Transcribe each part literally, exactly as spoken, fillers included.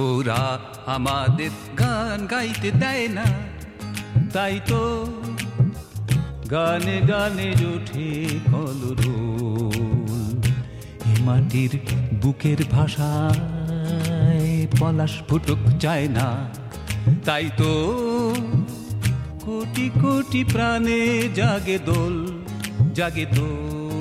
ওরা আমাদের গান গাইতে দেয় না, তাই তো গানে গানে ওঠে কলরোল। এ মাটির বুকের ভাষায় পলাশ ফুটুক চায় না, তাই তো কোটি কোটি প্রাণে জাগে দোল, জাগে দোল।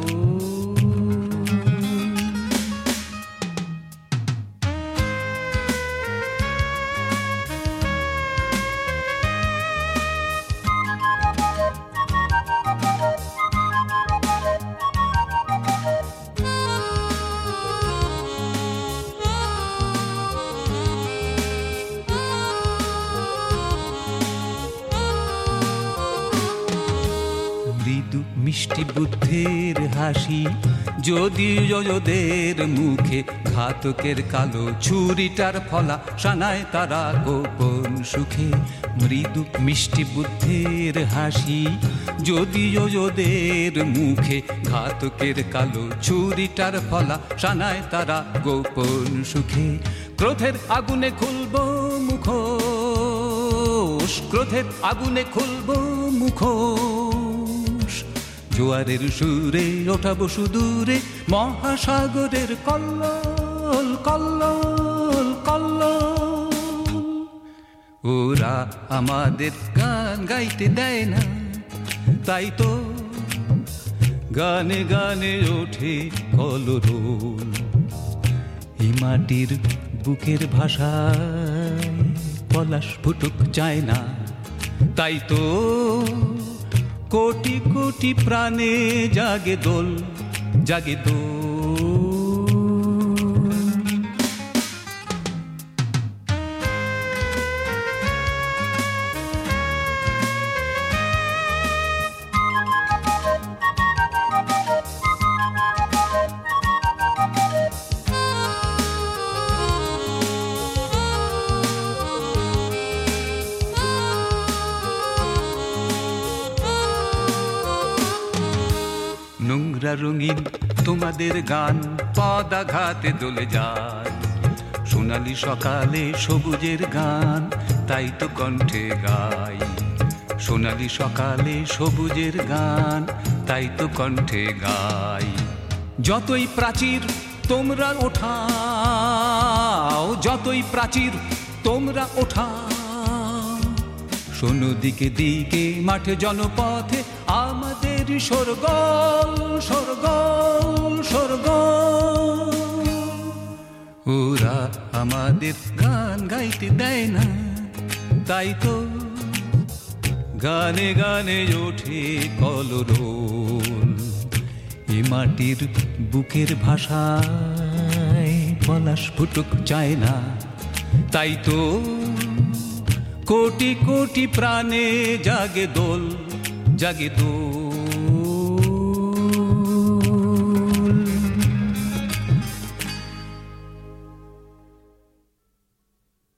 মৃদু মিষ্টি বুদ্ধের হাসি যদি যোজদের মুখে, ঘাতকের কালো ছুরিটার ফলা শানায় তারা গোপন সুখে। মৃদু মিষ্টি বুদ্ধের হাসি যদি যোজদের মুখে, ঘাতকের কালো ছুরিটার ফলা শানায় তারা গোপন সুখে। ক্রোধের আগুনে খুলব মুখোশ, ক্রোধের আগুনে খুলব মুখোশ। জোয়ারের সুরে ওঠাবো সুদূরে মহাসাগরের কল্লোল, কল্লোল, কল্লোল। ওরা আমাদের গান গাইতে দেয় না, তাই তো গানে গানে ওঠে কলরোল। এই মাটির বুকের ভাষায় পলাশ ফুটুক চায় না, তাই তো কোটি কোটি প্রাণে জাগে দোল, জাগে দোল। নোংরা রঙিন তোমাদের গান পদাঘাতে দোলে যায়, সোনালি সকালে সবুজের গান তাই তো কণ্ঠে গাই। সোনালি সকালে সবুজের গান তাই তো কণ্ঠে গাই। যতই প্রাচীর তোমরা ওঠাও, যতই প্রাচীর তোমরা ওঠাও, শোনো দিকে দিকে মাঠে জনপথে আমাদের শোরগোল, শোরগোল, শোরগোল। ওরা আমাদের গান গাইতে দেয় না, তাই তো গানে গানে ওঠে কলরোল। এ মাটির বুকের ভাষায় পলাশ ফুটুক চায় না, তাই তো কোটি কোটি প্রাণে জাগে দোল, জাগে দোল।